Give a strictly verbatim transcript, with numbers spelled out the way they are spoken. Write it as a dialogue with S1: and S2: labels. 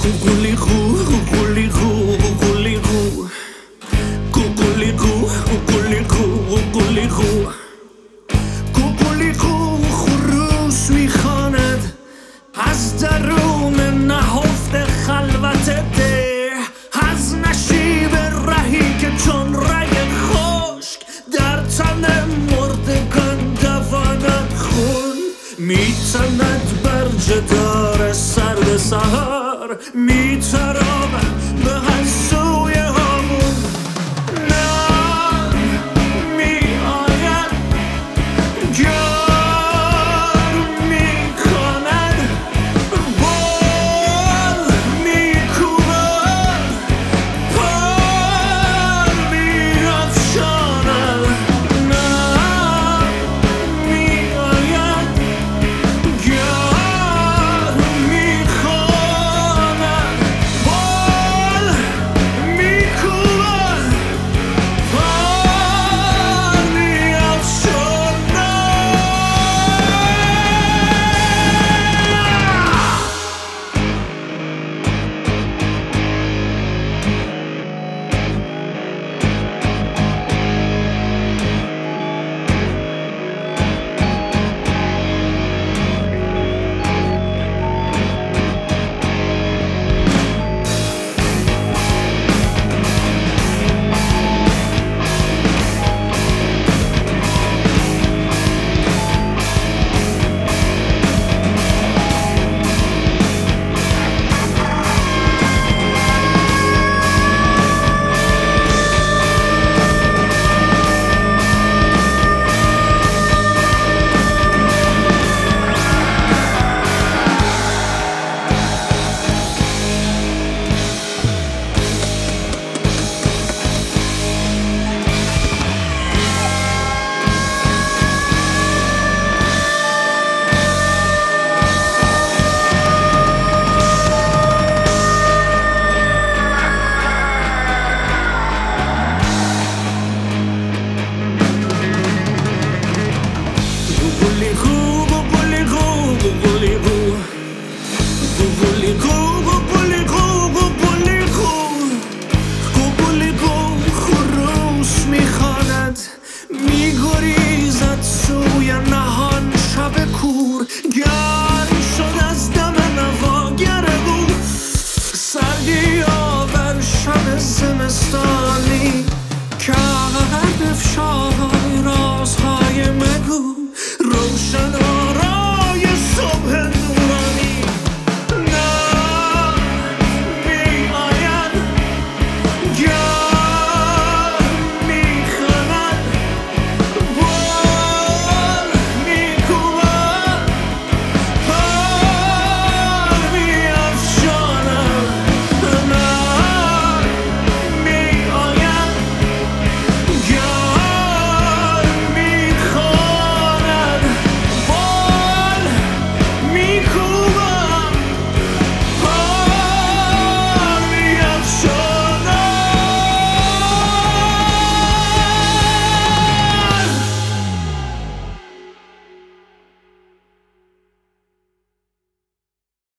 S1: قوقلی قو قوقلی قو قوقلی قو قوقلی قو قوقلی قو قوقلی قو قوقلی قو خروس میخواند از درون نهفته خلوت ده، از نشیب رهی که چون رگ خشک در تن مردگان دواند خون میتند بر جدار سرد سهر میترامد به هر سوی هامون نه میآید گر میکند بال میکوبد پر میافشاند نه میآید گر میخواند بال میکوبد پر میافشاند میگریزد سوی نهان شب کور گرم شد از دم نواگر او سردی آور شب زمستانی